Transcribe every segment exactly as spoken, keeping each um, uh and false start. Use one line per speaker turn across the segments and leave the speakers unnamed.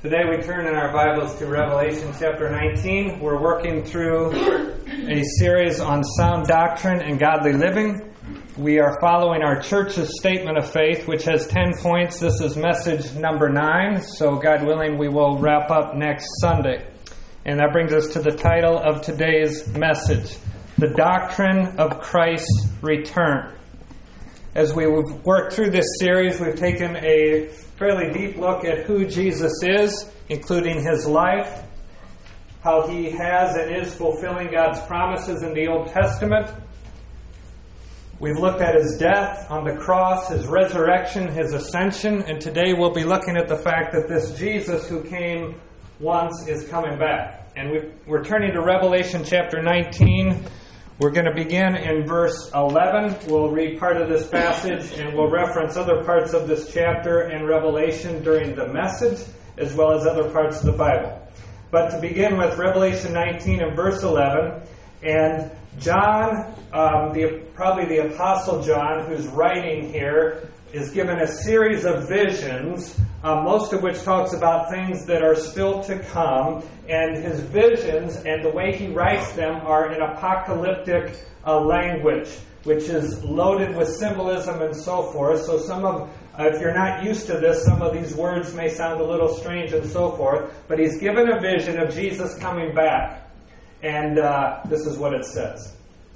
Today we turn in our Bibles to Revelation chapter nineteen. We're working through a series on sound doctrine and godly living. We are following our church's statement of faith, which has ten points. This is message number nine, so God willing, we will wrap up next Sunday. And that brings us to the title of today's message, The Doctrine of Christ's Return. As we've worked through this series, we've taken a fairly deep look at who Jesus is, including his life, how he has and is fulfilling God's promises in the Old Testament. We've looked at his death on the cross, his resurrection, his ascension, and today we'll be looking at the fact that this Jesus who came once is coming back. And we're turning to Revelation chapter nineteen. We're going to begin in verse eleven. We'll read part of this passage and we'll reference other parts of this chapter in Revelation during the message, as well as other parts of the Bible. But to begin with, Revelation nineteen and verse eleven, and John, um, the, probably the Apostle John, who's writing here, is given a series of visions, uh, most of which talks about things that are still to come. And his visions and the way he writes them are in apocalyptic uh, language, which is loaded with symbolism and so forth. So some of, uh, if you're not used to this, some of these words may sound a little strange and so forth. But he's given a vision of Jesus coming back. And uh, this is what it says.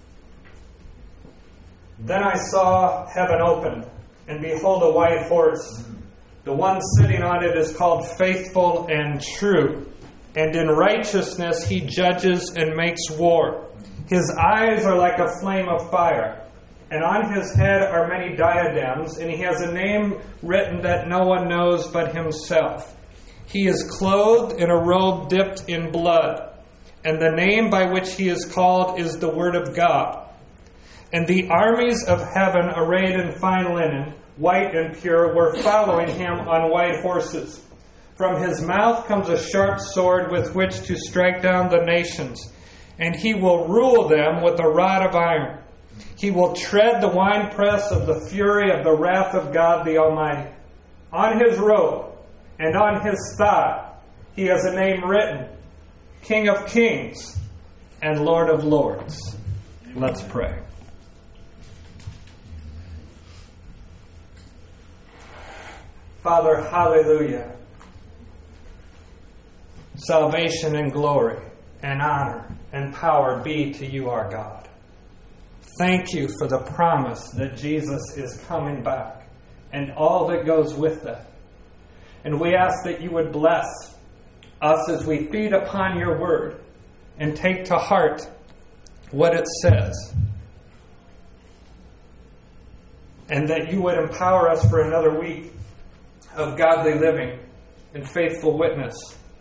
Then I saw heaven opened, and behold, a white horse. The one sitting on it is called Faithful and True. And in righteousness he judges and makes war. His eyes are like a flame of fire. And on his head are many diadems. And he has a name written that no one knows but himself. He is clothed in a robe dipped in blood. And the name by which he is called is the Word of God. And the armies of heaven, arrayed in fine linen, white and pure, were following him on white horses. From his mouth comes a sharp sword with which to strike down the nations, and he will rule them with a rod of iron. He will tread the winepress of the fury of the wrath of God the Almighty. On his robe and on his thigh he has a name written, King of Kings and Lord of Lords. Let's pray. Father, hallelujah. Salvation and glory and honor and power be to you, our God. Thank you for the promise that Jesus is coming back and all that goes with that. And we ask that you would bless us as we feed upon your word and take to heart what it says. And that you would empower us for another week of godly living and faithful witness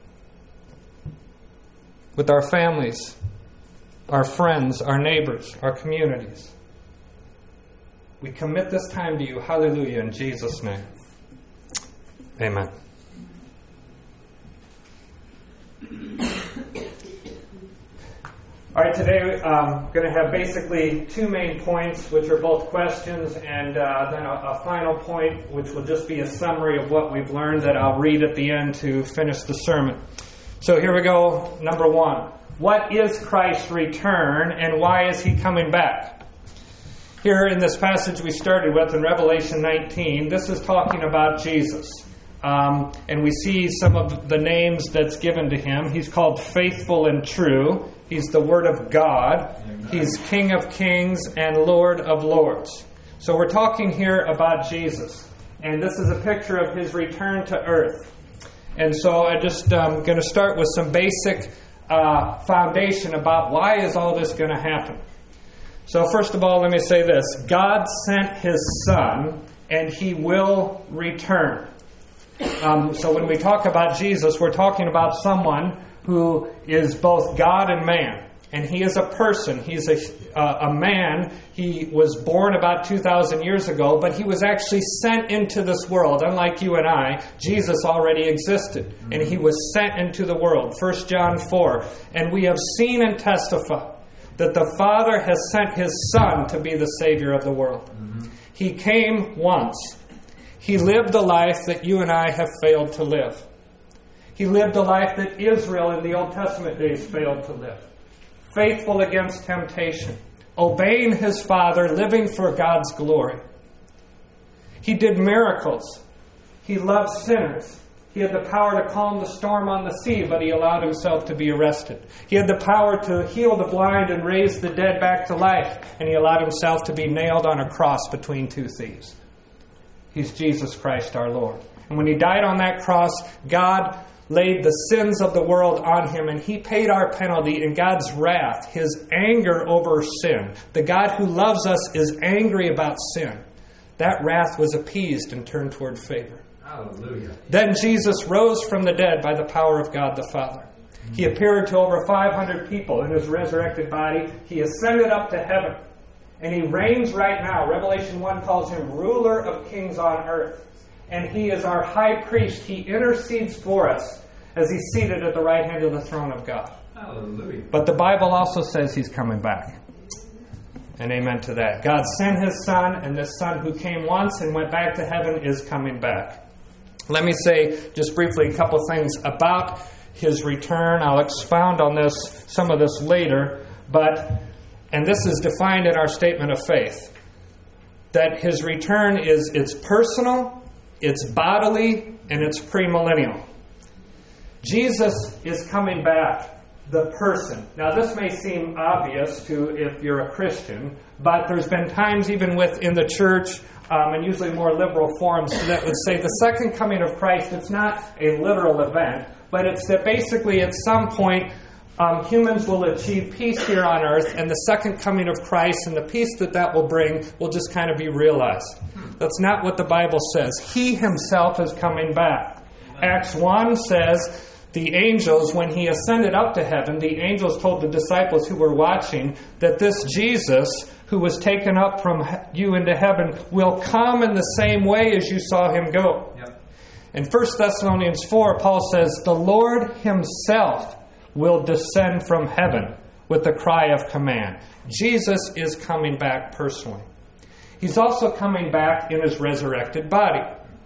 with our families, our friends, our neighbors, our communities. We commit this time to you. Hallelujah, in Jesus' name. Amen. All right, today I'm um, going to have basically two main points, which are both questions, and uh, then a, a final point, which will just be a summary of what we've learned that I'll read at the end to finish the sermon. So here we go. Number one. What is Christ's return, and why is he coming back? Here in this passage we started with in Revelation nineteen, this is talking about Jesus. Um, and we see some of the names that's given to him. He's called Faithful and True. He's the Word of God. Amen. He's King of Kings and Lord of Lords. So we're talking here about Jesus. And this is a picture of his return to earth. And so I'm just um, going to start with some basic uh, foundation about why is all this going to happen. So first of all, let me say this. God sent his Son, and he will return. Um, so when we talk about Jesus, we're talking about someone who is both God and man. And he is a person. He's a, uh, a man. He was born about two thousand years ago, but he was actually sent into this world. Unlike you and I, Jesus already existed. And he was sent into the world. First John four. And we have seen and testified that the Father has sent his Son to be the Savior of the world. Mm-hmm. He came once. He lived the life that you and I have failed to live. He lived a life that Israel in the Old Testament days failed to live. Faithful against temptation. Obeying his Father, living for God's glory. He did miracles. He loved sinners. He had the power to calm the storm on the sea, but he allowed himself to be arrested. He had the power to heal the blind and raise the dead back to life, and he allowed himself to be nailed on a cross between two thieves. He's Jesus Christ our Lord. And when he died on that cross, God laid the sins of the world on him, and he paid our penalty in God's wrath, his anger over sin. The God who loves us is angry about sin. That wrath was appeased and turned toward favor.
Hallelujah.
Then Jesus rose from the dead by the power of God the Father. He appeared to over five hundred people in his resurrected body. He ascended up to heaven. And he reigns right now. Revelation one calls him ruler of kings on earth. And he is our high priest. He intercedes for us as he's seated at the right hand of the throne of God.
Hallelujah.
But the Bible also says he's coming back. And amen to that. God sent his Son, and this Son who came once and went back to heaven is coming back. Let me say just briefly a couple things about his return. I'll expound on this, some of this later. But, and this is defined in our statement of faith, that his return is, it's personal, it's bodily, and it's premillennial. Jesus is coming back, the person. Now this may seem obvious to if you're a Christian, but there's been times even within the church, um, and usually more liberal forums, that would say the second coming of Christ, it's not a literal event, but it's that basically at some point um, humans will achieve peace here on earth, and the second coming of Christ and the peace that that will bring will just kind of be realized. That's not what the Bible says. He himself is coming back. Acts one says, the angels, when he ascended up to heaven, the angels told the disciples who were watching that this Jesus, who was taken up from you into heaven, will come in the same way as you saw him go. Yep. In First Thessalonians four, Paul says, the Lord himself will descend from heaven with the cry of command. Jesus is coming back personally. He's also coming back in his resurrected body.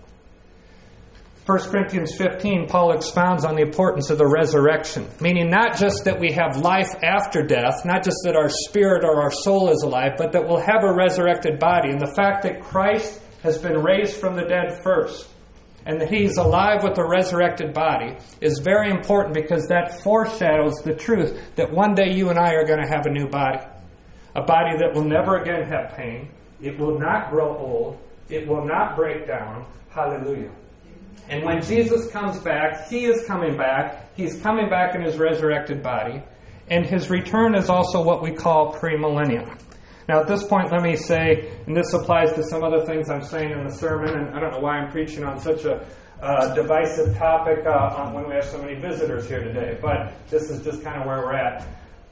First Corinthians fifteen, Paul expounds on the importance of the resurrection, meaning not just that we have life after death, not just that our spirit or our soul is alive, but that we'll have a resurrected body. And the fact that Christ has been raised from the dead first, and that he's alive with a resurrected body, is very important because that foreshadows the truth that one day you and I are going to have a new body. A body that will never again have pain. It will not grow old. It will not break down. Hallelujah. And when Jesus comes back, he is coming back. He's coming back in his resurrected body. And his return is also what we call premillennial. Now at this point, let me say, and this applies to some other things I'm saying in the sermon, and I don't know why I'm preaching on such a uh, divisive topic uh, on when we have so many visitors here today, but this is just kind of where we're at.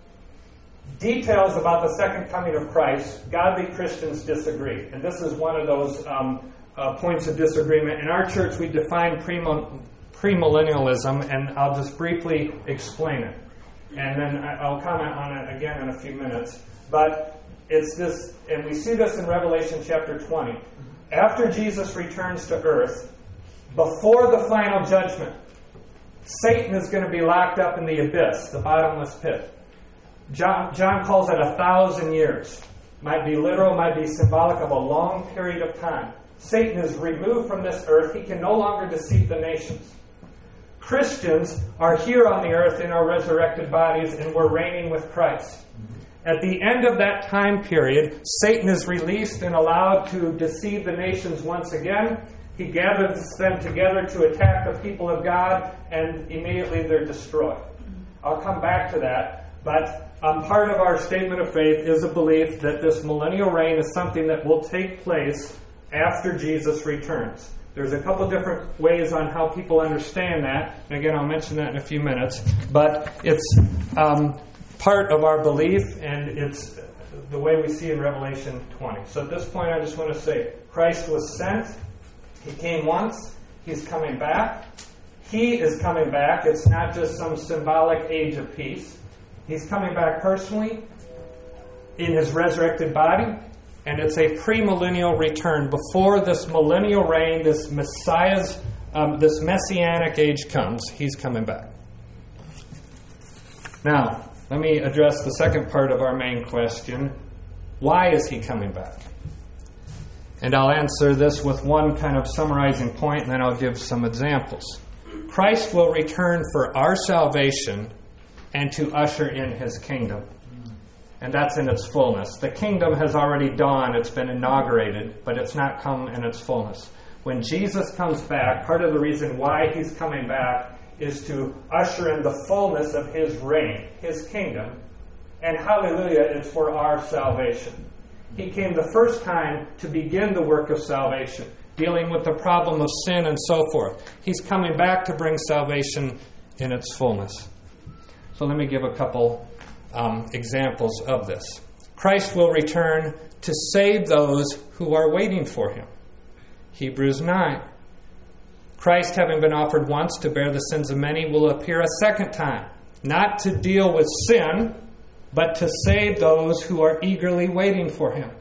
Details about the second coming of Christ, godly Christians disagree. And this is one of those um, Uh, points of disagreement. In our church, we define premillennialism, and I'll just briefly explain it. And then I'll comment on it again in a few minutes. But it's this, and we see this in Revelation chapter twenty. After Jesus returns to earth, before the final judgment, Satan is going to be locked up in the abyss, the bottomless pit. John, John calls it a thousand years. Might be literal, might be symbolic of a long period of time. Satan is removed from this earth. He can no longer deceive the nations. Christians are here on the earth in our resurrected bodies, and we're reigning with Christ. At the end of that time period, Satan is released and allowed to deceive the nations once again. He gathers them together to attack the people of God, and immediately they're destroyed. I'll come back to that, but um, part of our statement of faith is a belief that this millennial reign is something that will take place after Jesus returns. There's a couple different ways on how people understand that. And again, I'll mention that in a few minutes. But it's um, part of our belief, and it's the way we see in Revelation twenty. So at this point, I just want to say, Christ was sent. He came once. He's coming back. He is coming back. It's not just some symbolic age of peace. He's coming back personally in his resurrected body. And it's a premillennial return. Before this millennial reign, this Messiah's um, this Messianic age comes, He's coming back. Now, let me address the second part of our main question. Why is He coming back? And I'll answer this with one kind of summarizing point, and then I'll give some examples. Christ will return for our salvation and to usher in His kingdom. And that's in its fullness. The kingdom has already dawned, it's been inaugurated, but it's not come in its fullness. When Jesus comes back, part of the reason why He's coming back is to usher in the fullness of His reign, His kingdom. And hallelujah, it's for our salvation. He came the first time to begin the work of salvation, dealing with the problem of sin and so forth. He's coming back to bring salvation in its fullness. So let me give a couple um, examples of this. Christ will return to save those who are waiting for Him. Hebrews nine. Christ, having been offered once to bear the sins of many, will appear a second time, not to deal with sin, but to save those who are eagerly waiting for Him.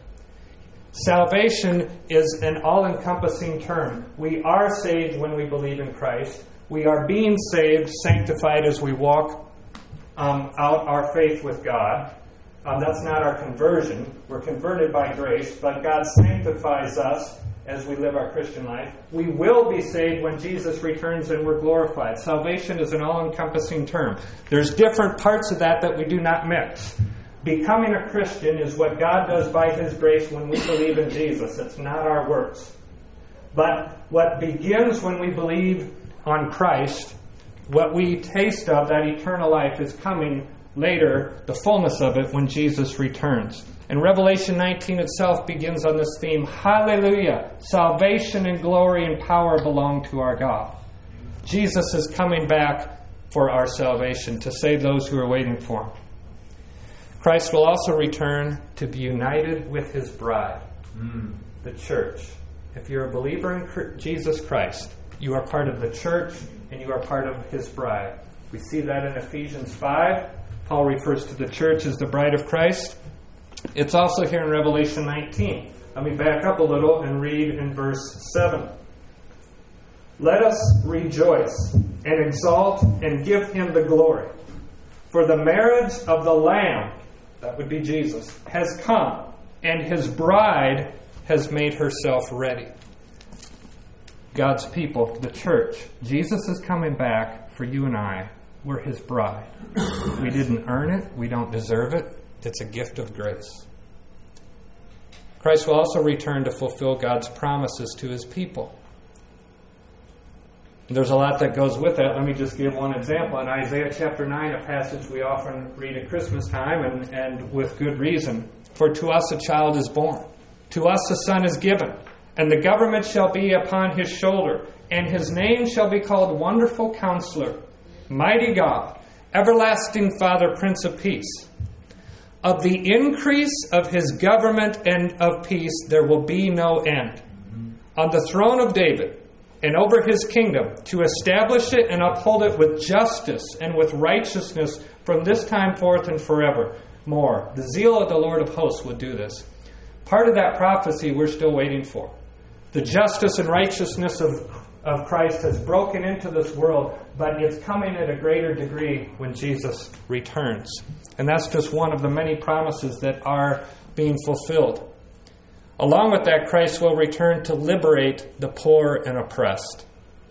Salvation is an all-encompassing term. We are saved when we believe in Christ. We are being saved, sanctified as we walk um, out our faith with God. Um, that's not our conversion. We're converted by grace, but God sanctifies us as we live our Christian life. We will be saved when Jesus returns and we're glorified. Salvation is an all-encompassing term. There's different parts of that that we do not mix. Becoming a Christian is what God does by His grace when we believe in Jesus. It's not our works. But what begins when we believe on Christ, what we taste of, that eternal life, is coming later, the fullness of it, when Jesus returns. And Revelation nineteen itself begins on this theme. Hallelujah! Salvation and glory and power belong to our God. Jesus is coming back for our salvation, to save those who are waiting for Him. Christ will also return to be united with His bride, mm. the church. If you're a believer in Jesus Christ, you are part of the church and you are part of His bride. We see that in Ephesians five. Paul refers to the church as the bride of Christ. It's also here in Revelation nineteen. Let me back up a little and read in verse seven. Let us rejoice and exalt and give Him the glory. For the marriage of the Lamb, that would be Jesus, has come, and His bride has made herself ready. God's people, the church. Jesus is coming back for you and I. We're His bride. We didn't earn it. We don't deserve it. It's a gift of grace. Christ will also return to fulfill God's promises to His people. There's a lot that goes with that. Let me just give one example. In Isaiah chapter nine, a passage we often read at Christmas time, and, and with good reason. For to us a child is born, to us a son is given, and the government shall be upon His shoulder, and His name shall be called Wonderful Counselor, Mighty God, Everlasting Father, Prince of Peace. Of the increase of His government and of peace there will be no end. On the throne of David and over His kingdom, to establish it and uphold it with justice and with righteousness from this time forth and forever. More. The zeal of the Lord of hosts would do this. Part of that prophecy we're still waiting for. The justice and righteousness of, of Christ has broken into this world, but it's coming at a greater degree when Jesus returns. And that's just one of the many promises that are being fulfilled. Along with that, Christ will return to liberate the poor and oppressed.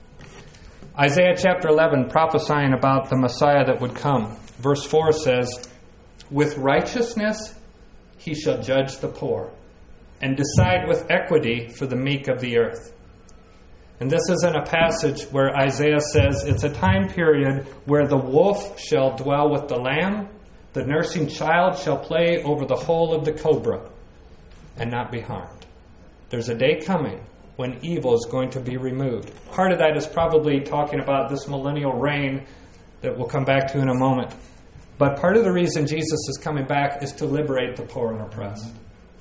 Isaiah chapter eleven, prophesying about the Messiah that would come. Verse four says, with righteousness He shall judge the poor, and decide with equity for the meek of the earth. And this isn't a passage where Isaiah says it's a time period where the wolf shall dwell with the lamb, the nursing child shall play over the hole of the cobra, and not be harmed. There's a day coming when evil is going to be removed. Part of that is probably talking about this millennial reign that we'll come back to in a moment. But part of the reason Jesus is coming back is to liberate the poor and oppressed.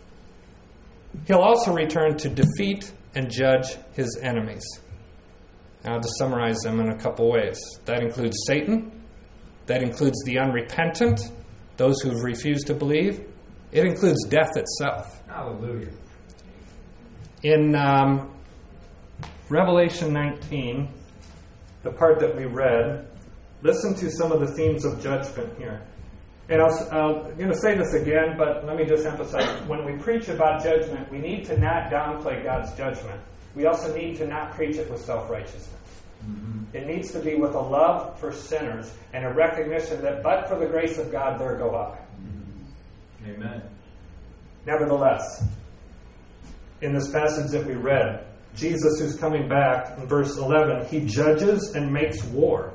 He'll also return to defeat and judge His enemies. Now, to summarize them in a couple ways. That includes Satan. That includes the unrepentant, those who have refused to believe. It includes death itself.
Hallelujah.
In um, Revelation nineteen, the part that we read, listen to some of the themes of judgment here. And I'll, I'm going to say this again, but let me just emphasize, when we preach about judgment, we need to not downplay God's judgment. We also need to not preach it with self-righteousness. Mm-hmm. It needs to be with a love for sinners and a recognition that but for the grace of God, there go I.
Mm-hmm. Amen.
Nevertheless, in this passage that we read, Jesus, who's coming back, in verse eleven, he judges and makes war.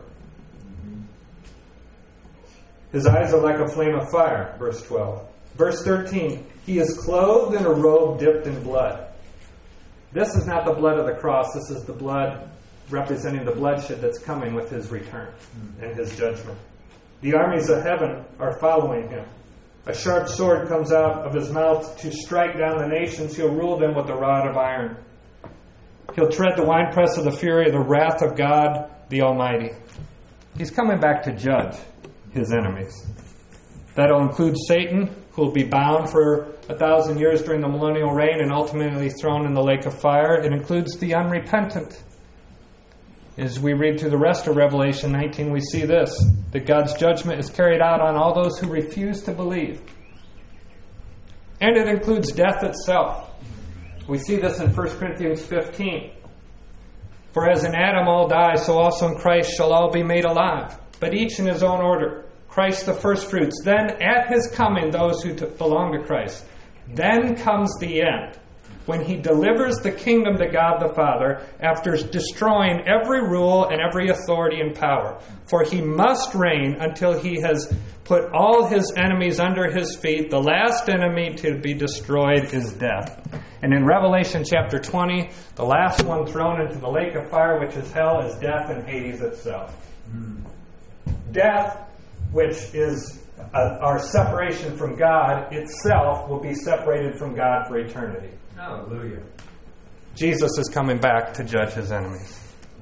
His eyes are like a flame of fire, verse twelve. Verse thirteen, he is clothed in a robe dipped in blood. This is not the blood of the cross. This is the blood representing the bloodshed that's coming with his return and his judgment. The armies of heaven are following him. A sharp sword comes out of his mouth to strike down the nations. He'll rule them with a rod of iron. He'll tread the winepress of the fury of the wrath of God the Almighty. He's coming back to judge his enemies. That'll include Satan, who will be bound for a thousand years during the millennial reign and ultimately thrown in the lake of fire. It includes the unrepentant. As we read through the rest of Revelation nineteen, we see this, that God's judgment is carried out on all those who refuse to believe. And it includes death itself. We see this in First Corinthians fifteen. For as in Adam all die, so also in Christ shall all be made alive, but each in his own order. Christ the firstfruits, then at his coming those who t- belong to Christ. Then comes the end, when he delivers the kingdom to God the Father after destroying every rule and every authority and power. For he must reign until he has put all his enemies under his feet. The last enemy to be destroyed is death. And in Revelation chapter twenty, the last one thrown into the lake of fire, which is hell, is death and Hades itself. Mm. Death, which is uh, our separation from God itself, will be separated from God for eternity.
Hallelujah.
Jesus is coming back to judge his enemies.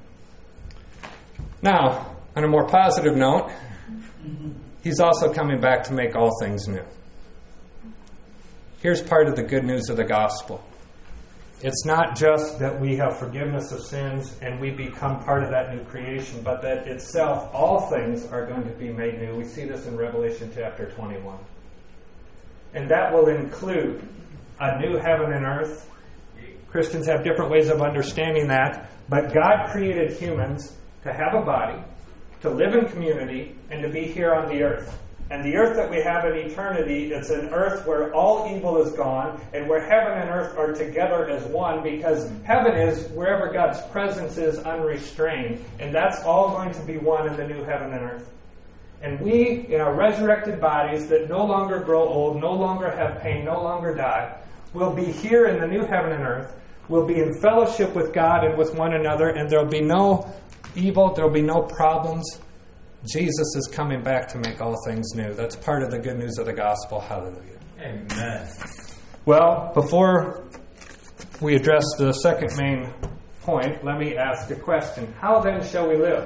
Now, on a more positive note, he's also coming back to make all things new. Here's part of the good news of the gospel. It's not just that we have forgiveness of sins and we become part of that new creation, but that itself, all things are going to be made new. We see this in Revelation chapter twenty-one. And that will include a new heaven and earth. Christians have different ways of understanding that, but God created humans to have a body, to live in community, and to be here on the earth. And the earth that we have in eternity is an earth where all evil is gone and where heaven and earth are together as one, because heaven is wherever God's presence is unrestrained, and that's all going to be one in the new heaven and earth. And we, in our resurrected bodies that no longer grow old, no longer have pain, no longer die, will be here in the new heaven and earth. We'll be in fellowship with God and with one another, and there'll be no evil, there'll be no problems. Jesus is coming back to make all things new. That's part of the good news of the gospel. Hallelujah.
Amen.
Well, before we address the second main point, let me ask a question. How then shall we live?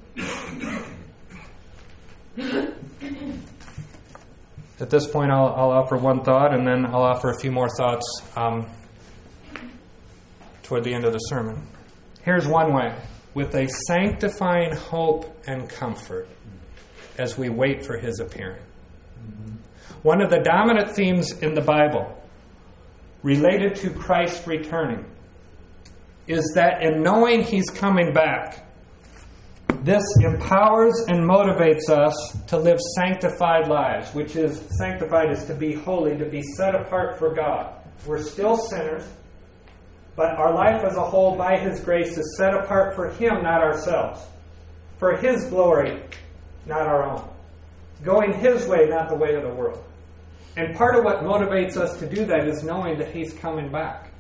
At this point, I'll, I'll offer one thought, and then I'll offer a few more thoughts um, toward the end of the sermon. Here's one way. With a sanctifying hope and comfort as we wait for his appearing. Mm-hmm. One of the dominant themes in the Bible related to Christ returning is that in knowing he's coming back, this empowers and motivates us to live sanctified lives, which is, sanctified is to be holy, to be set apart for God. We're still sinners, but our life as a whole, by his grace, is set apart for him, not ourselves. For his glory, not our own. Going his way, not the way of the world. And part of what motivates us to do that is knowing that he's coming back.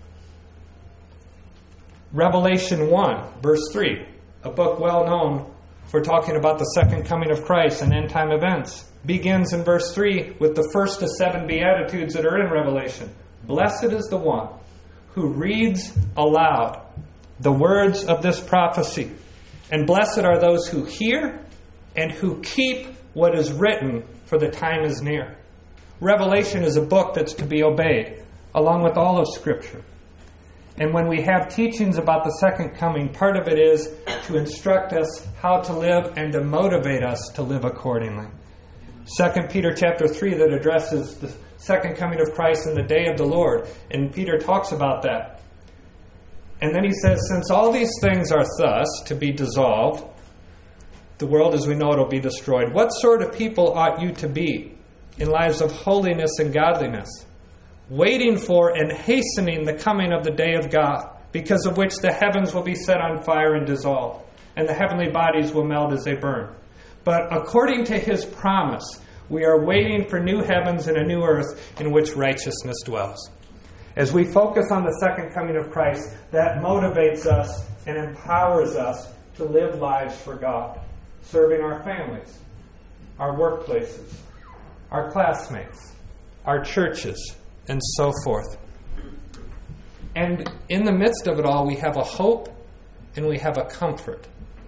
Revelation one, verse three, a book well known for talking about the second coming of Christ and end time events, begins in verse three with the first of seven Beatitudes that are in Revelation. Blessed is the one who reads aloud the words of this prophecy. And blessed are those who hear and who keep what is written, for the time is near. Revelation is a book that's to be obeyed, along with all of Scripture. And when we have teachings about the second coming, part of it is to instruct us how to live and to motivate us to live accordingly. Second Peter chapter three that addresses the second coming of Christ and the day of the Lord. And Peter talks about that. And then he says, since all these things are thus to be dissolved, the world as we know it will be destroyed. What sort of people ought you to be in lives of holiness and godliness, waiting for and hastening the coming of the day of God, because of which the heavens will be set on fire and dissolved, and the heavenly bodies will melt as they burn? But according to his promise, we are waiting for new heavens and a new earth in which righteousness dwells. As we focus on the second coming of Christ, that motivates us and empowers us to live lives for God, serving our families, our workplaces, our classmates, our churches, and so forth. And in the midst of it all, we have a hope and we have a comfort.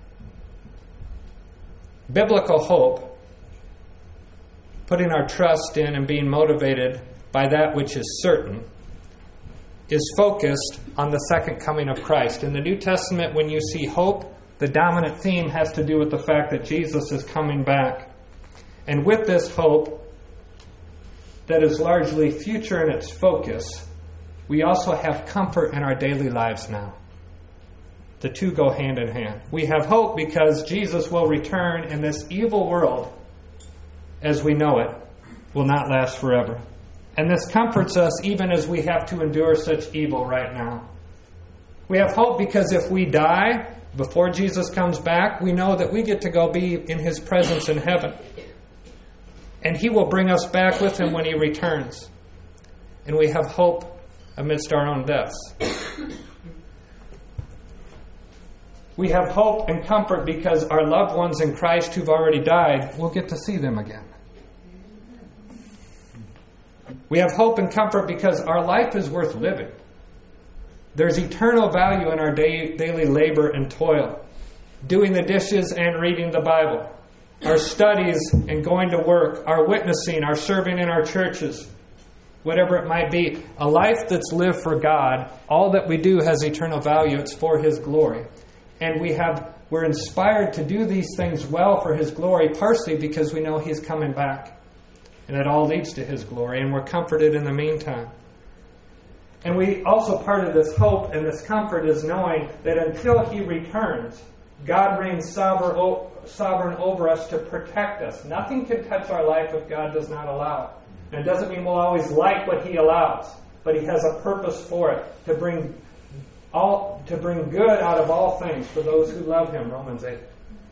Biblical hope, putting our trust in and being motivated by that which is certain, is focused on the second coming of Christ. In the New Testament, when you see hope, the dominant theme has to do with the fact that Jesus is coming back. And with this hope that is largely future in its focus, we also have comfort in our daily lives now. The two go hand in hand. We have hope because Jesus will return, and this evil world, as we know it, will not last forever. And this comforts us even as we have to endure such evil right now. We have hope because if we die before Jesus comes back, we know that we get to go be in his presence in heaven. And he will bring us back with him when he returns. And we have hope amidst our own deaths. We have hope and comfort because our loved ones in Christ who've already died, we'll get to see them again. We have hope and comfort because our life is worth living. There's eternal value in our day, daily labor and toil, doing the dishes and reading the Bible, our studies and going to work, our witnessing, our serving in our churches, whatever it might be. A life that's lived for God, all that we do has eternal value. It's for his glory. And we have, we're inspired to do these things well for his glory, partially because we know he's coming back. And it all leads to his glory, and we're comforted in the meantime. And we also, part of this hope and this comfort is knowing that until he returns, God reigns sovereign, sovereign over us to protect us. Nothing can touch our life if God does not allow it. And it doesn't mean we'll always like what he allows, but he has a purpose for it, to bring all to bring good out of all things for those who love him, Romans eight.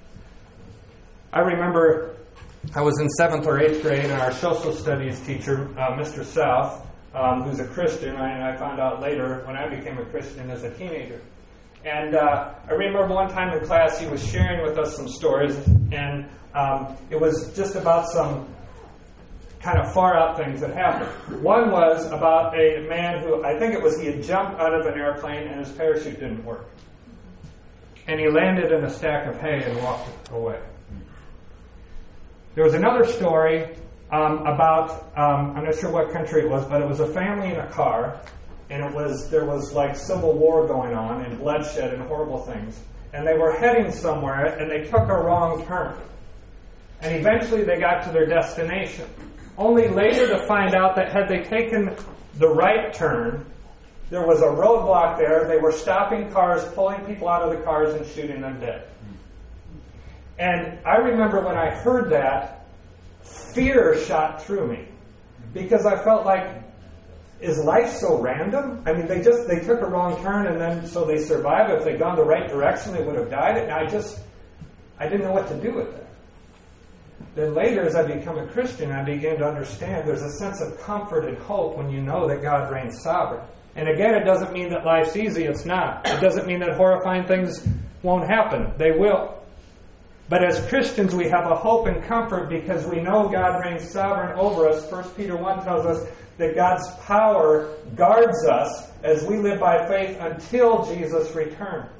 I remember I was in seventh or eighth grade, and our social studies teacher, uh, Mister South, um, who's a Christian, and I found out later when I became a Christian as a teenager. And uh, I remember one time in class he was sharing with us some stories, and um, it was just about some kind of far out things that happened. One was about a man who, I think it was he had jumped out of an airplane and his parachute didn't work. And he landed in a stack of hay and walked away. There was another story um, about, um, I'm not sure what country it was, but it was a family in a car, and it was there was like civil war going on and bloodshed and horrible things. And they were heading somewhere, and they took a wrong turn. And eventually they got to their destination, only later to find out that had they taken the right turn, there was a roadblock there. They were stopping cars, pulling people out of the cars, and shooting them dead. And I remember when I heard that, fear shot through me, because I felt like, is life so random? I mean, they just they took a wrong turn, and then so they survived. If they'd gone the right direction, they would have died. And I just, I didn't know what to do with that. Then later, as I become a Christian, I began to understand there's a sense of comfort and hope when you know that God reigns sovereign. And again, it doesn't mean that life's easy. It's not. It doesn't mean that horrifying things won't happen. They will. But as Christians, we have a hope and comfort because we know God reigns sovereign over us. First Peter one tells us that God's power guards us as we live by faith until Jesus returns.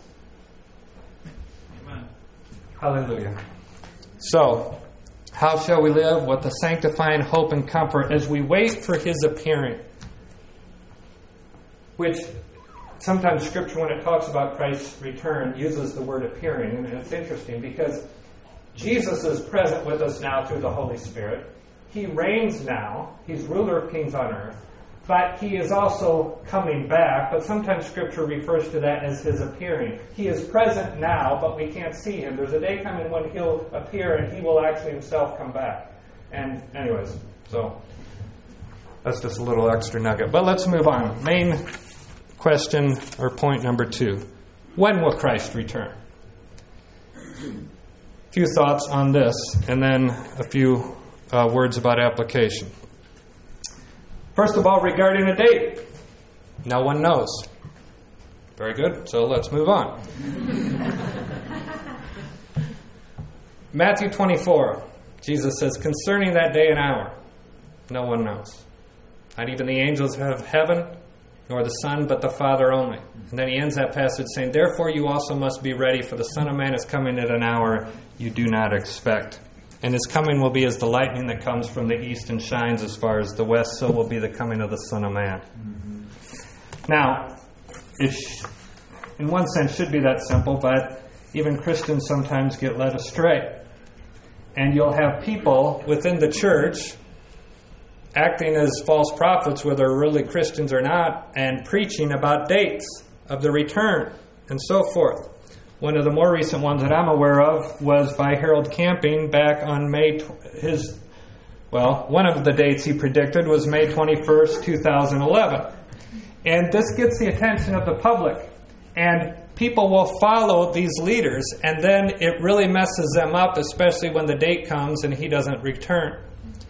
Amen. Hallelujah. So, how shall we live with the sanctifying hope and comfort as we wait for his appearing? Which sometimes Scripture, when it talks about Christ's return, uses the word appearing. And it's interesting because Jesus is present with us now through the Holy Spirit. He reigns now. He's ruler of kings on earth. But he is also coming back. But sometimes Scripture refers to that as his appearing. He is present now, but we can't see him. There's a day coming when he'll appear and he will actually himself come back. And anyways, so that's just a little extra nugget. But let's move on. Main question or point number two. When will Christ return? A few thoughts on this, and then a few uh, words about application. First of all, regarding a date, no one knows. Very good, so let's move on. Matthew twenty-four, Jesus says, concerning that day and hour, no one knows. Not even the angels of heaven, nor the Son, but the Father only. And then he ends that passage saying, therefore you also must be ready, for the Son of Man is coming at an hour you do not expect. And his coming will be as the lightning that comes from the east and shines as far as the west, so will be the coming of the Son of Man. Mm-hmm. Now, it sh- in one sense should be that simple, but even Christians sometimes get led astray. And you'll have people within the church acting as false prophets, whether they're really Christians or not, and preaching about dates of the return and so forth. One of the more recent ones that I'm aware of was by Harold Camping back on May, his, well, one of the dates he predicted was May twenty-first, two thousand eleven. And this gets the attention of the public. And people will follow these leaders, and then it really messes them up, especially when the date comes and he doesn't return.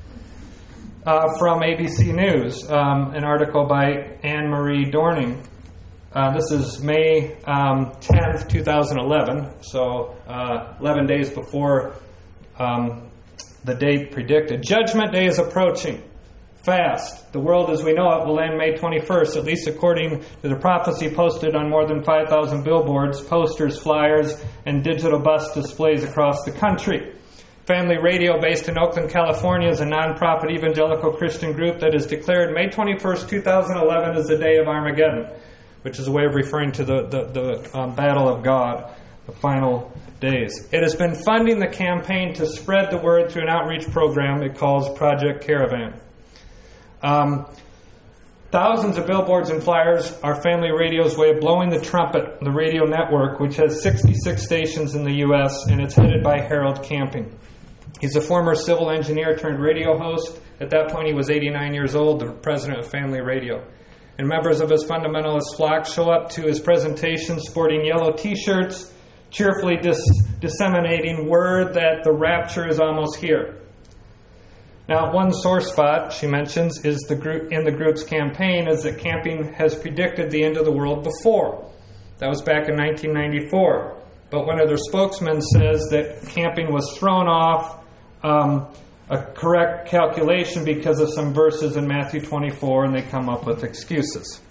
Uh, from A B C News, um, an article by Anne-Marie Dorning. Uh, this is May um, tenth, twenty eleven, so uh, eleven days before um, the date predicted. Judgment Day is approaching fast. The world as we know it will end May twenty-first, at least according to the prophecy posted on more than five thousand billboards, posters, flyers, and digital bus displays across the country. Family Radio, based in Oakland, California, is a non-profit evangelical Christian group that has declared May twenty-first, twenty eleven as the day of Armageddon, which is a way of referring to the, the, the um, battle of God, the final days. It has been funding the campaign to spread the word through an outreach program it calls Project Caravan. Um, thousands of billboards and flyers are Family Radio's way of blowing the trumpet, the radio network, which has sixty-six stations in the U S, and it's headed by Harold Camping. He's a former civil engineer turned radio host. At that point, he was eighty-nine years old, the president of Family Radio. And members of his fundamentalist flock show up to his presentation sporting yellow T-shirts, cheerfully dis- disseminating word that the rapture is almost here. Now, one sore spot, she mentions, is the group in the group's campaign is that Camping has predicted the end of the world before. That was back in nineteen ninety-four. But one of their spokesmen says that Camping was thrown off um, a correct calculation because of some verses in Matthew twenty-four, and they come up with excuses.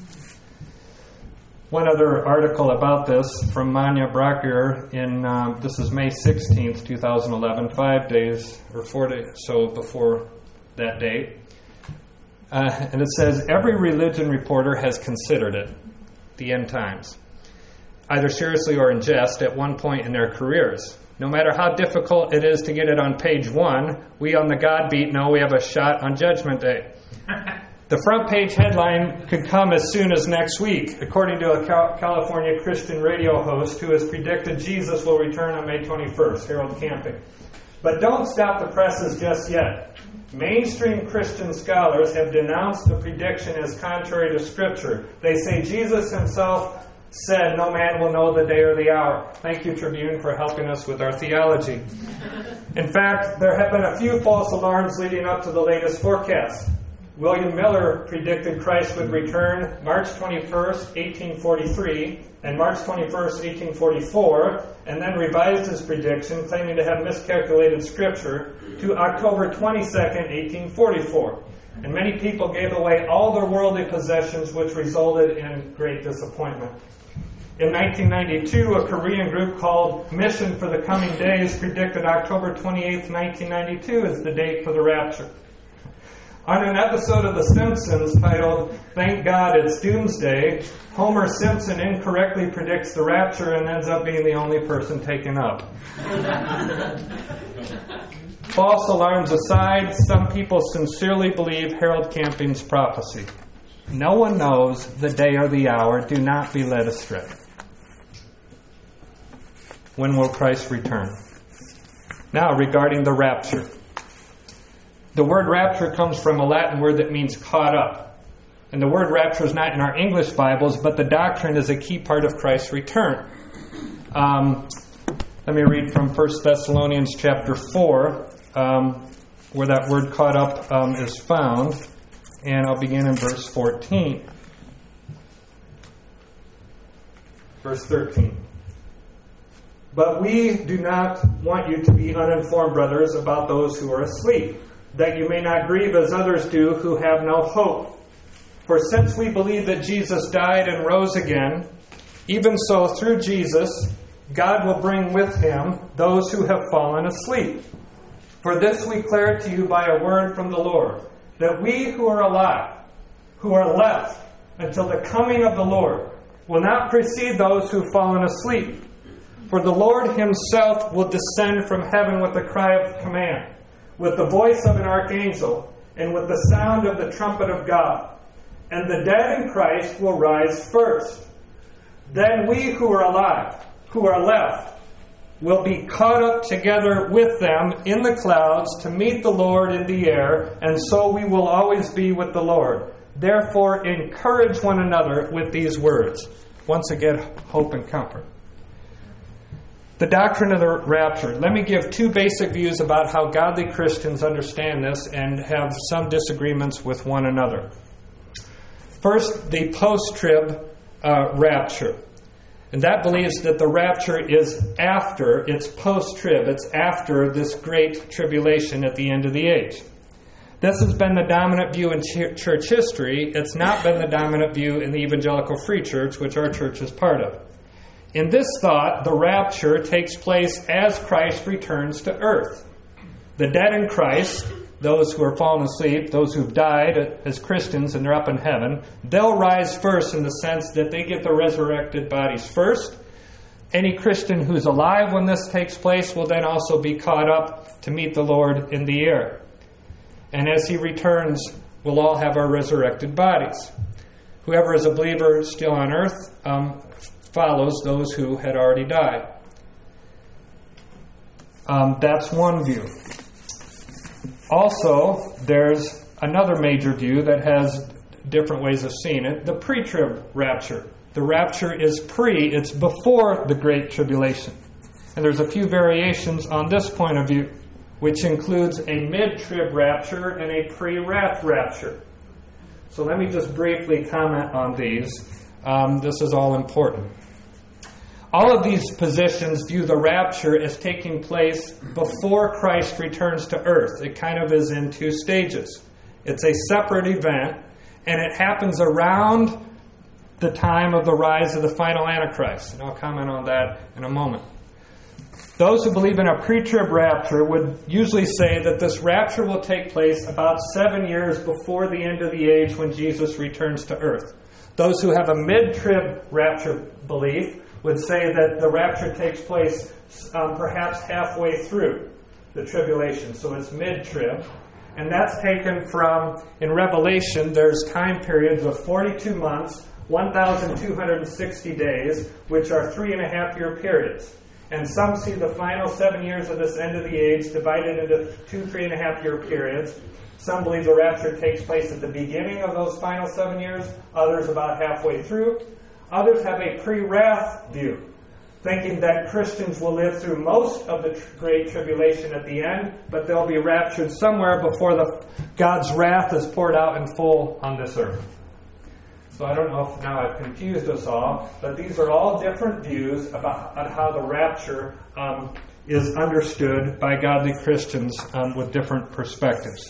One other article about this from Manya Bracker in, um, this is May sixteenth, twenty eleven, five days, or four days, so before that date. Uh, and it says, every religion reporter has considered it, the end times, either seriously or in jest, at one point in their careers. No matter how difficult it is to get it on page one, we on the God Beat know we have a shot on Judgment Day. The front page headline could come as soon as next week, according to a California Christian radio host who has predicted Jesus will return on May twenty-first, Harold Camping. But don't stop the presses just yet. Mainstream Christian scholars have denounced the prediction as contrary to Scripture. They say Jesus himself said, no man will know the day or the hour. Thank you, Tribune, for helping us with our theology. In fact, there have been a few false alarms leading up to the latest forecast. William Miller predicted Christ would return March twenty-first, eighteen forty-three, and March twenty-first, eighteen forty-four, and then revised his prediction, claiming to have miscalculated Scripture, to October twenty-second, eighteen forty-four. And many people gave away all their worldly possessions, which resulted in great disappointment. In nineteen ninety-two, a Korean group called Mission for the Coming Days predicted October twenty-eighth, nineteen ninety-two as the date for the rapture. On an episode of The Simpsons titled, "Thank God It's Doomsday," Homer Simpson incorrectly predicts the rapture and ends up being the only person taken up. False alarms aside, some people sincerely believe Harold Camping's prophecy. No one knows the day or the hour. Do not be led astray. When will Christ return? Now, regarding the rapture. The word rapture comes from a Latin word that means caught up. And the word rapture is not in our English Bibles, but the doctrine is a key part of Christ's return. Um, let me read from First Thessalonians chapter four, um, where that word caught up um, is found. And I'll begin in verse fourteen. Verse thirteen. But we do not want you to be uninformed, brothers, about those who are asleep, that you may not grieve as others do who have no hope. For since we believe that Jesus died and rose again, even so through Jesus, God will bring with him those who have fallen asleep. For this we declare to you by a word from the Lord, that we who are alive, who are left until the coming of the Lord, will not precede those who have fallen asleep. For the Lord himself will descend from heaven with a cry of command, with the voice of an archangel, and with the sound of the trumpet of God. And the dead in Christ will rise first. Then we who are alive, who are left, will be caught up together with them in the clouds to meet the Lord in the air, and so we will always be with the Lord. Therefore, encourage one another with these words. Once again, hope and comfort. The doctrine of the rapture. Let me give two basic views about how godly Christians understand this and have some disagreements with one another. First, the post-trib uh, rapture. And that believes that the rapture is after, it's post-trib, it's after this great tribulation at the end of the age. This has been the dominant view in ch- church history. It's not been the dominant view in the Evangelical Free Church, which our church is part of. In this thought, the rapture takes place as Christ returns to earth. The dead in Christ, those who are fallen asleep, those who've died as Christians and they're up in heaven, they'll rise first in the sense that they get the resurrected bodies first. Any Christian who's alive when this takes place will then also be caught up to meet the Lord in the air. And as he returns, we'll all have our resurrected bodies. Whoever is a believer still on earth um, follows those who had already died. Um, that's one view. Also, there's another major view that has different ways of seeing it, the pre-trib rapture. The rapture is pre, it's before the Great Tribulation. And there's a few variations on this point of view, which includes a mid-trib rapture and a pre-wrath rapture. So let me just briefly comment on these. Um, this is all important. All of these positions view the rapture as taking place before Christ returns to earth. It kind of is in two stages. It's a separate event, and it happens around the time of the rise of the final Antichrist. And I'll comment on that in a moment. Those who believe in a pre-trib rapture would usually say that this rapture will take place about seven years before the end of the age when Jesus returns to earth. Those who have a mid-trib rapture belief would say that the rapture takes place um, perhaps halfway through the tribulation. So it's mid-trib. And that's taken from, in Revelation, there's time periods of forty-two months, one thousand two hundred sixty days, which are three and a half year periods. And some see the final seven years of this end of the age divided into two three and a half year periods. Some believe the rapture takes place at the beginning of those final seven years, others about halfway through. Others have a pre-wrath view, thinking that Christians will live through most of the tr- Great Tribulation at the end, but they'll be raptured somewhere before the God's wrath is poured out in full on this earth. So I don't know if now I've confused us all, but these are all different views about on how the rapture um, is understood by godly Christians um, with different perspectives.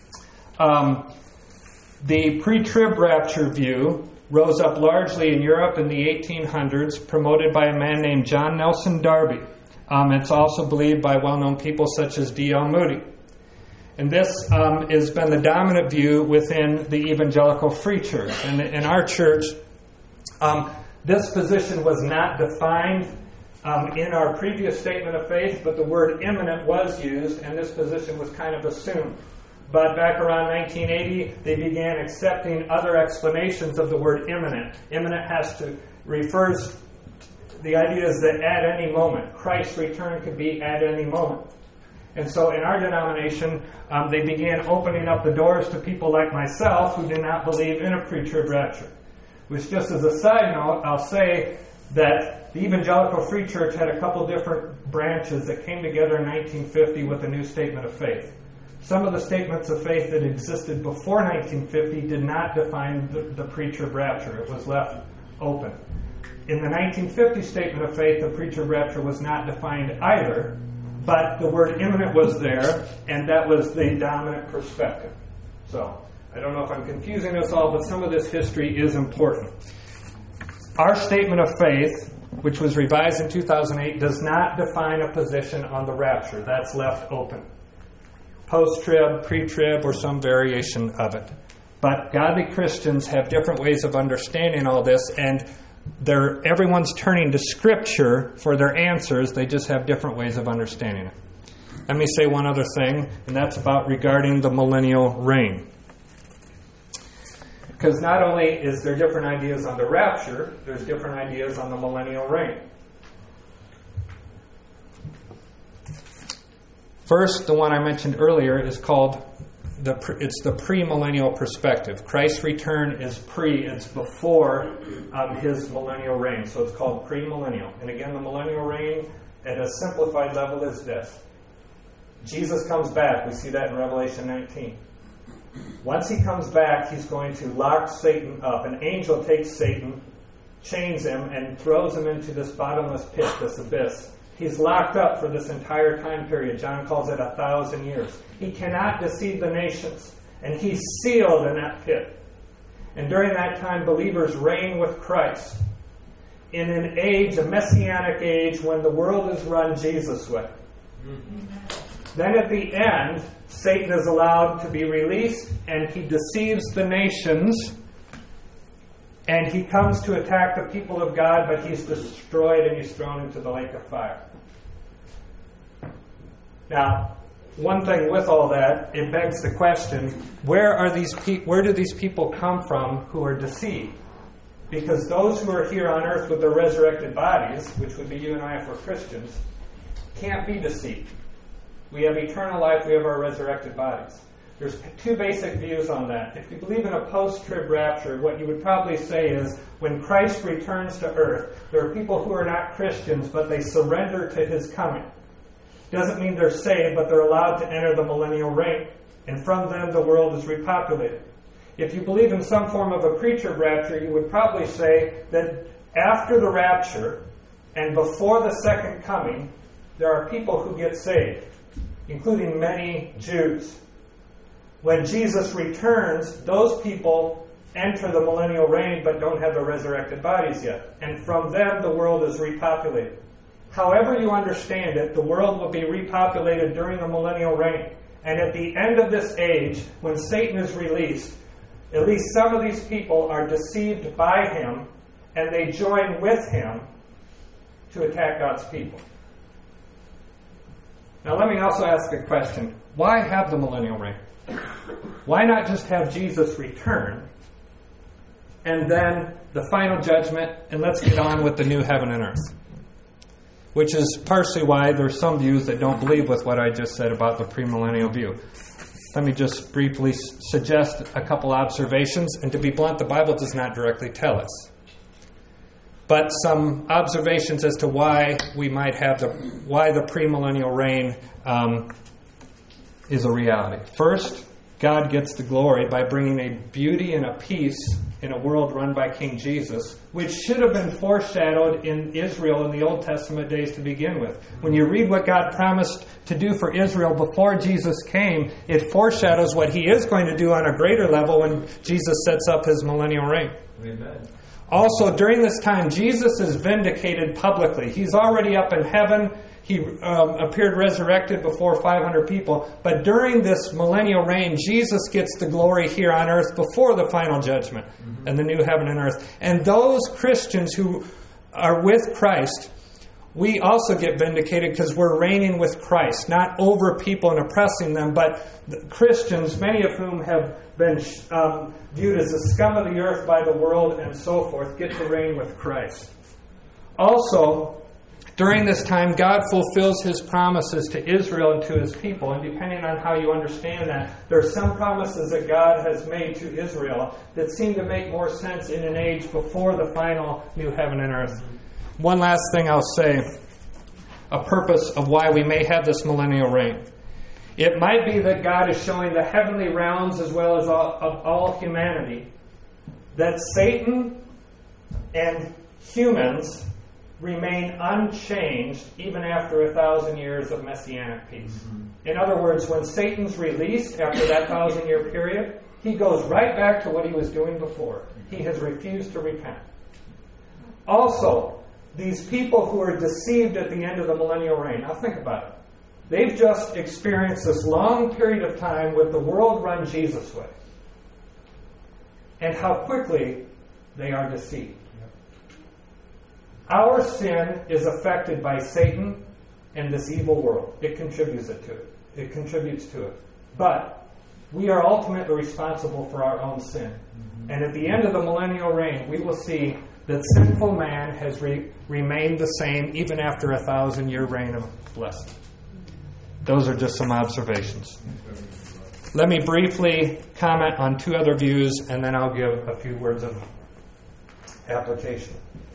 Um, the pre-trib rapture view rose up largely in Europe in the eighteen hundreds, promoted by a man named John Nelson Darby. Um, it's also believed by well-known people such as D L Moody. And this um, has been the dominant view within the evangelical free church. And in our church, um, this position was not defined um, in our previous statement of faith, but the word imminent was used, and this position was kind of assumed. But back around nineteen eighty, they began accepting other explanations of the word imminent. Imminent has to, refers, the idea is that at any moment, Christ's return could be at any moment. And so in our denomination, um, they began opening up the doors to people like myself who did not believe in a pre-trib rapture. Which, just as a side note, I'll say that the Evangelical Free Church had a couple different branches that came together in nineteen fifty with a new statement of faith. Some of the statements of faith that existed before nineteen fifty did not define the, the pre-trib rapture. It was left open. In the nineteen fifty statement of faith, the pre-trib rapture was not defined either, but the word imminent was there, and that was the dominant perspective. So, I don't know if I'm confusing us all, but some of this history is important. Our statement of faith, which was revised in two thousand eight, does not define a position on the rapture. That's left open. Post-trib, pre-trib, or some variation of it. But godly Christians have different ways of understanding all this, and they're, everyone's turning to Scripture for their answers. They just have different ways of understanding it. Let me say one other thing, and that's about regarding the millennial reign. Because not only is there different ideas on the rapture, there's different ideas on the millennial reign. First, the one I mentioned earlier is called, the it's the premillennial perspective. Christ's return is pre, it's before um, his millennial reign. So it's called premillennial. And again, the millennial reign at a simplified level is this. Jesus comes back. We see that in Revelation nineteen. Once he comes back, he's going to lock Satan up. An angel takes Satan, chains him, and throws him into this bottomless pit, this abyss. He's locked up for this entire time period. John calls it a thousand years. He cannot deceive the nations, and he's sealed in that pit. And during that time, believers reign with Christ in an age, a messianic age, when the world is run Jesus' way. Mm-hmm. Then at the end, Satan is allowed to be released, and he deceives the nations, and he comes to attack the people of God, but he's destroyed and he's thrown into the lake of fire. Now, one thing with all that, it begs the question, where are these pe- where do these people come from who are deceived? Because those who are here on earth with their resurrected bodies, which would be you and I if we're Christians, can't be deceived. We have eternal life, we have our resurrected bodies. There's two basic views on that. If you believe in a post-trib rapture, what you would probably say is, when Christ returns to earth, there are people who are not Christians, but they surrender to his coming. Doesn't mean they're saved, but they're allowed to enter the millennial reign. And from them, the world is repopulated. If you believe in some form of a pre-trib rapture, you would probably say that after the rapture and before the second coming, there are people who get saved, including many Jews. When Jesus returns, those people enter the millennial reign but don't have their resurrected bodies yet. And from them, the world is repopulated. However you understand it, the world will be repopulated during the millennial reign. And at the end of this age, when Satan is released, at least some of these people are deceived by him, and they join with him to attack God's people. Now let me also ask a question. Why have the millennial reign? Why not just have Jesus return, and then the final judgment, and let's get on with the new heaven and earth? Which is partially why there's some views that don't believe with what I just said about the premillennial view. Let me just briefly suggest a couple observations, and to be blunt, the Bible does not directly tell us. But some observations as to why we might have the why the premillennial reign um, is a reality. First, God gets the glory by bringing a beauty and a peace in a world run by King Jesus, which should have been foreshadowed in Israel in the Old Testament days to begin with. When you read what God promised to do for Israel before Jesus came, it foreshadows what he is going to do on a greater level when Jesus sets up his millennial reign.
Amen.
Also, during this time, Jesus is vindicated publicly. He's already up in heaven. He um, appeared resurrected before five hundred people. But during this millennial reign, Jesus gets the glory here on earth before the final judgment mm-hmm. and the new heaven and earth. And those Christians who are with Christ, we also get vindicated because we're reigning with Christ, not over people and oppressing them, but the Christians, many of whom have been um, viewed as the scum of the earth by the world and so forth, get to reign with Christ. Also, during this time, God fulfills His promises to Israel and to His people. And depending on how you understand that, there are some promises that God has made to Israel that seem to make more sense in an age before the final new heaven and earth. One last thing I'll say, a purpose of why we may have this millennial reign. It might be that God is showing the heavenly realms as well as all, of all humanity that Satan and humans remain unchanged even after a thousand years of messianic peace. Mm-hmm. In other words, when Satan's released after that thousand year period, he goes right back to what he was doing before. He has refused to repent. Also, these people who are deceived at the end of the millennial reign, now think about it. They've just experienced this long period of time with the world run Jesus way. And how quickly they are deceived. Our sin is affected by Satan and this evil world. It contributes it to it. It contributes to it. But we are ultimately responsible for our own sin. Mm-hmm. And at the end of the millennial reign, we will see that sinful man has re- remained the same even after a thousand year reign of blessing. Those are just some observations. Let me briefly comment on two other views, and then I'll give a few words of application.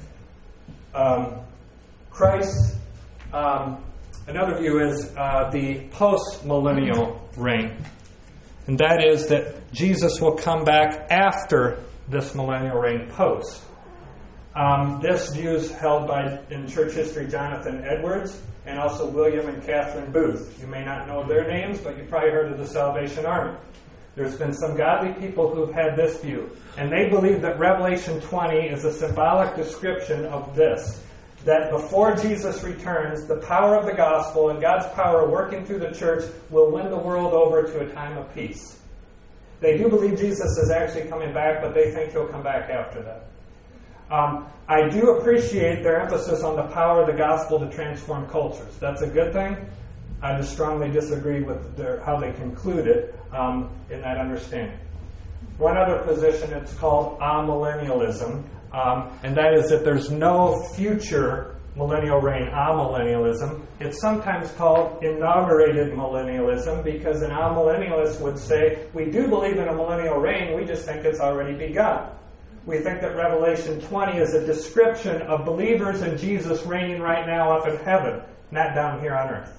Um, Christ, um, another view is uh, the post-millennial reign. And that is that Jesus will come back after this millennial reign post. Um, this view is held by, in church history, Jonathan Edwards and also William and Catherine Booth. You may not know their names, but you've probably heard of the Salvation Army. There's been some godly people who've had this view. And they believe that Revelation twenty is a symbolic description of this. That before Jesus returns, the power of the gospel and God's power working through the church will win the world over to a time of peace. They do believe Jesus is actually coming back, but they think He'll come back after that. Um, I do appreciate their emphasis on the power of the gospel to transform cultures. That's a good thing. I just strongly disagree with their, how they conclude it um, in that understanding. One other position, it's called amillennialism, um, and that is that there's no future millennial reign, amillennialism. It's sometimes called inaugurated millennialism because an amillennialist would say, we do believe in a millennial reign, we just think it's already begun. We think that Revelation twenty is a description of believers in Jesus reigning right now up in heaven, not down here on earth.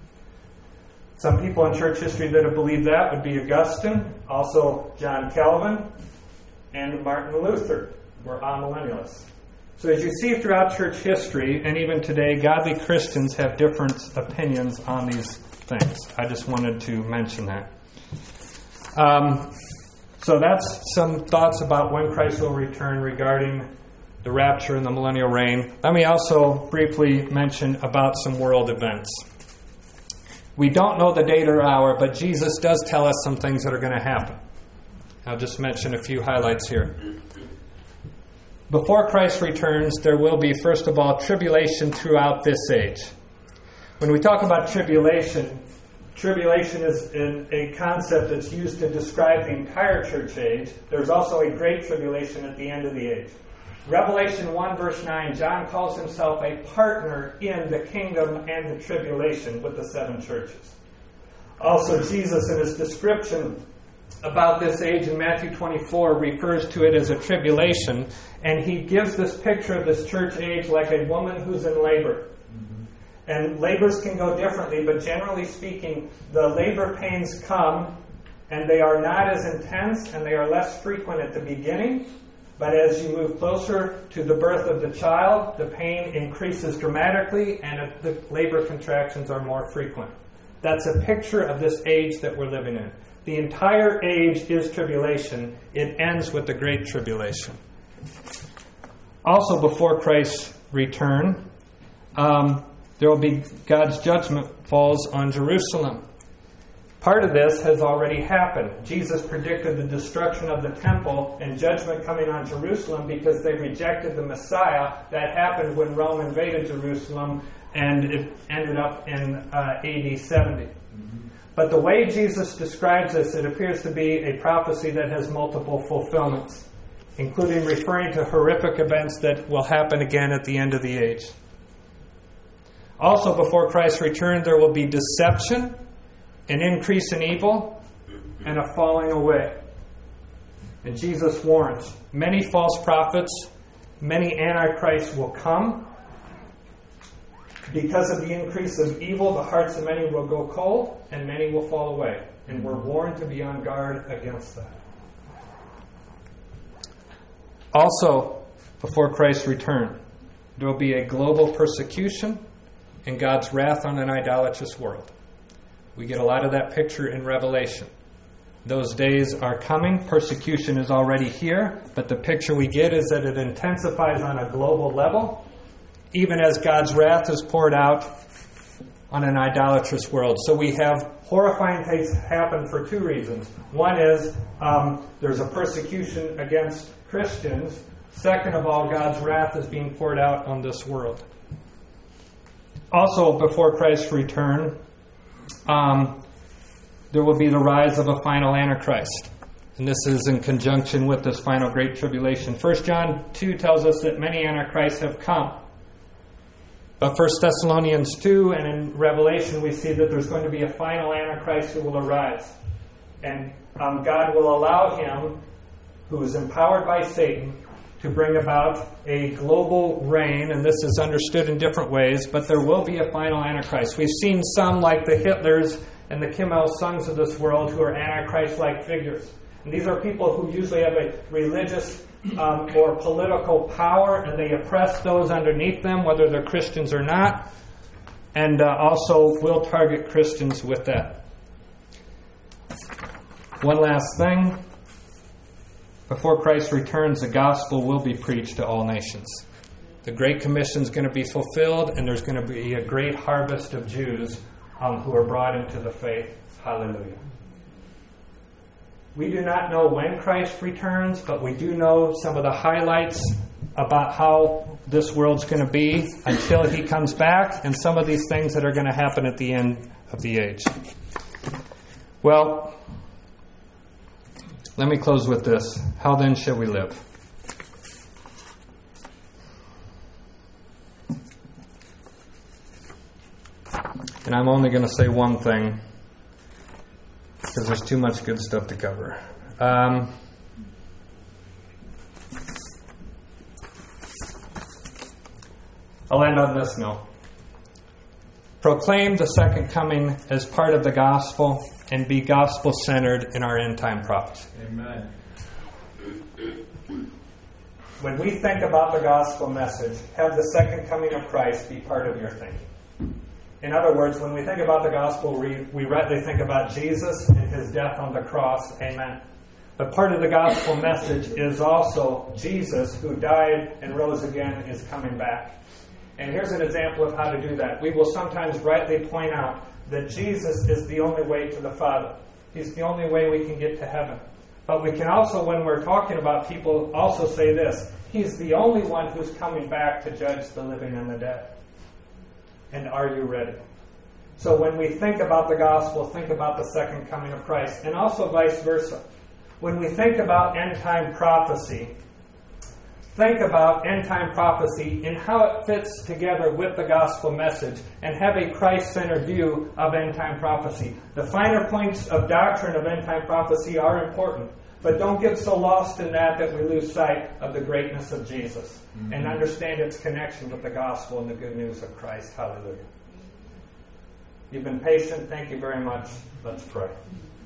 Some people in church history that have believed that would be Augustine, also John Calvin, and Martin Luther were amillennialists. So as you see throughout church history, and even today, godly Christians have different opinions on these things. I just wanted to mention that. Um, so that's some thoughts about when Christ will return regarding the rapture and the millennial reign. Let me also briefly mention about some world events. We don't know the date or hour, but Jesus does tell us some things that are going to happen. I'll just mention a few highlights here. Before Christ returns, there will be, first of all, tribulation throughout this age. When we talk about tribulation, tribulation is in a concept that's used to describe the entire church age. There's also a great tribulation at the end of the age. Revelation one verse nine, John calls himself a partner in the kingdom and the tribulation with the seven churches. Also, Jesus in his description about this age in Matthew twenty-four refers to it as a tribulation, and he gives this picture of this church age like a woman who's in labor. Mm-hmm. And labors can go differently, but generally speaking, the labor pains come, and they are not as intense, and they are less frequent at the beginning. But as you move closer to the birth of the child, the pain increases dramatically and the labor contractions are more frequent. That's a picture of this age that we're living in. The entire age is tribulation. It ends with the Great Tribulation. Also, before Christ's return, um, there will be God's judgment falls on Jerusalem. Part of this has already happened. Jesus predicted the destruction of the temple and judgment coming on Jerusalem because they rejected the Messiah. That happened when Rome invaded Jerusalem, and it ended up in uh, A D seventy. Mm-hmm. But the way Jesus describes this, it appears to be a prophecy that has multiple fulfillments, including referring to horrific events that will happen again at the end of the age. Also, before Christ's return, there will be deception, an increase in evil, and a falling away. And Jesus warns, many false prophets, many antichrists will come. Because of the increase of evil, the hearts of many will go cold, and many will fall away. And we're warned to be on guard against that. Also, before Christ's return, there will be a global persecution and God's wrath on an idolatrous world. We get a lot of that picture in Revelation. Those days are coming. Persecution is already here, but the picture we get is that it intensifies on a global level, even as God's wrath is poured out on an idolatrous world. So we have horrifying things happen for two reasons. One is um, there's a persecution against Christians. Second of all, God's wrath is being poured out on this world. Also, before Christ's return, um, there will be the rise of a final Antichrist. And this is in conjunction with this final Great Tribulation. First John two tells us that many Antichrists have come. But First Thessalonians two and in Revelation we see that there's going to be a final Antichrist who will arise. And um, God will allow him, who is empowered by Satan, to bring about a global reign, and this is understood in different ways, but there will be a final Antichrist. We've seen some like the Hitlers and the Kim Il-sungs of this world who are Antichrist-like figures. And these are people who usually have a religious um, or political power, and they oppress those underneath them, whether they're Christians or not, and uh, also will target Christians with that. One last thing. Before Christ returns, the gospel will be preached to all nations. The Great Commission is going to be fulfilled, and there's going to be a great harvest of Jews um, who are brought into the faith. Hallelujah. We do not know when Christ returns, but we do know some of the highlights about how this world's going to be until he comes back, and some of these things that are going to happen at the end of the age. Well, let me close with this. How then shall we live? And I'm only going to say one thing, because there's too much good stuff to cover. Um, I'll end on this note. Proclaim the second coming as part of the gospel and be gospel-centered in our end-time prophecy.
Amen.
When we think about the gospel message, have the second coming of Christ be part of your thinking. In other words, when we think about the gospel, we, we rightly think about Jesus and his death on the cross. Amen. But part of the gospel message is also Jesus, who died and rose again, is coming back. And here's an example of how to do that. We will sometimes rightly point out that Jesus is the only way to the Father. He's the only way we can get to heaven. But we can also, when we're talking about people, also say this. He's the only one who's coming back to judge the living and the dead. And are you ready? So when we think about the gospel, think about the second coming of Christ. And also vice versa. When we think about end-time prophecy, think about end-time prophecy and how it fits together with the gospel message, and have a Christ-centered view of end-time prophecy. The finer points of doctrine of end-time prophecy are important, but don't get so lost in that that we lose sight of the greatness of Jesus mm-hmm. and understand its connection with the gospel and the good news of Christ. Hallelujah. You've been patient. Thank you very much. Let's pray.